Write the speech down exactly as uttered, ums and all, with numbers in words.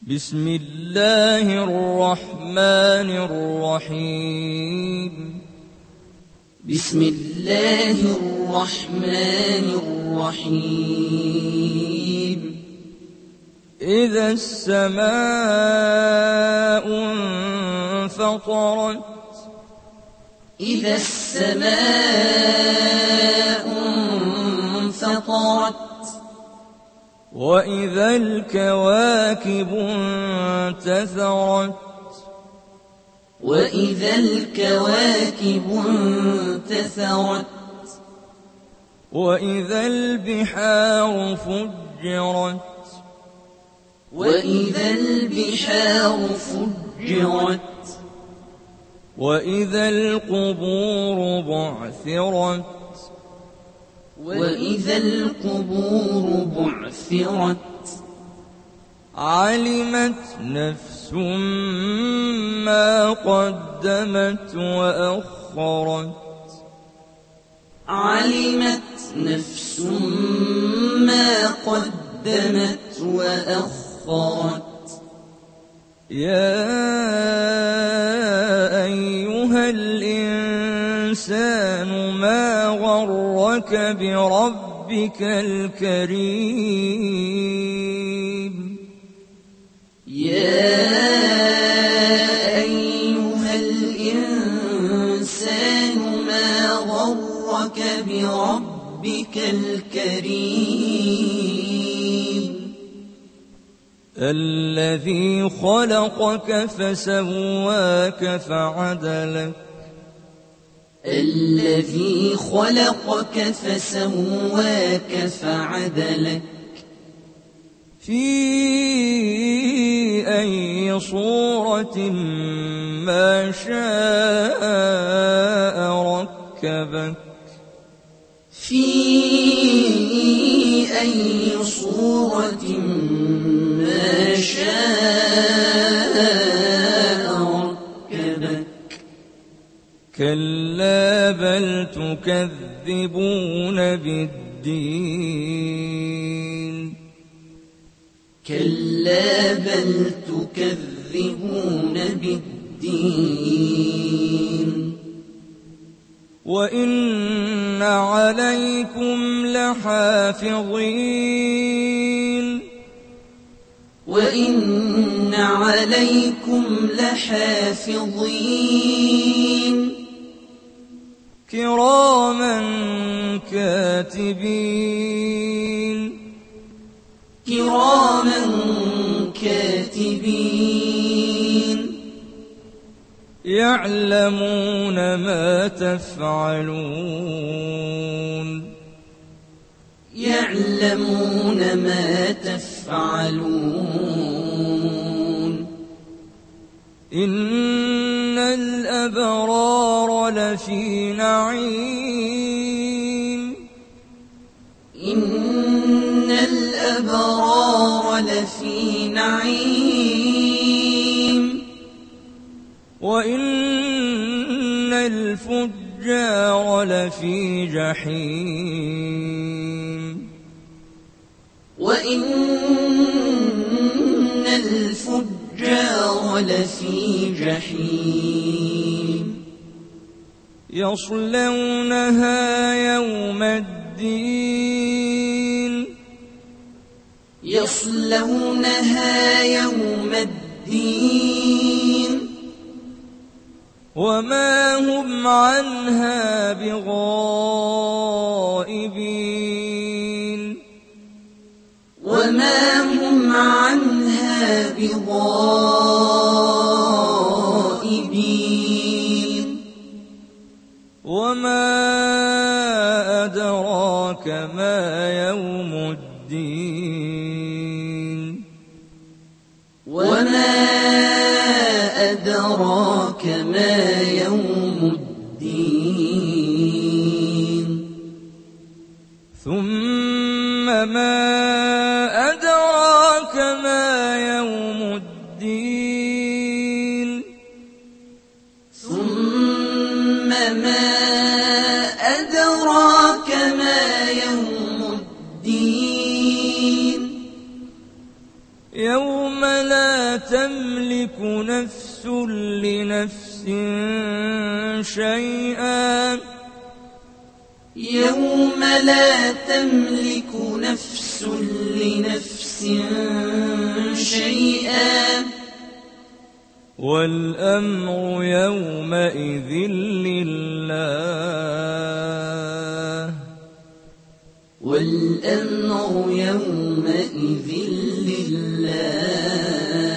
بسم الله الرحمن الرحيم بسم الله الرحمن الرحيم إذا السماء انفطرت إذا السماء انفطرت وإذا الكواكب انتثرت وإذا الكواكب انتثرت وإذا البحار فجرت وإذا البحار فجرت وإذا القبور بعثرت وإذا القبور بعثرت علمت نفس ما قدمت وأخرت علمت نفس ما قدمت وأخرت يا أيها الإنسان ما غرك بربك الكريم يا أيها الإنسان ما غرك بربك الكريم الذي خلقك فسواك فعدلك الذي خلقك فسواك فعدلك في أي صورة ما شاء ركبك في أي صورة ما شاء ركبك كلا بل تكذبون بالدين كلا بل تكذبون بالدين وإن عليكم لحافظين وإن عليكم لحافظين كراما كاتبين كراما كاتبين يعلمون ما تفعلون يعلمون ما تفعلون إن الأبرار لفي نعيم إن الأبرار لفي نعيم وإن الفجار لفي جحيم وإن الفجار لفي جحيم يصلونها يوم الدين يصلونها يوم الدين وما هم عنها بغائبين وما هم عنها بغائبين وما أدراك ما يوم الدين وما أدراك ما يوم الدين ثم ما أدراك ما يوم الدين ثم ما أدراك ما يوم الدين يوم لا تملك نفس لنفس شيئا يوم لا تملك نفس لنفس شيئا والأمر يومئذ لله والأمر يومئذ لله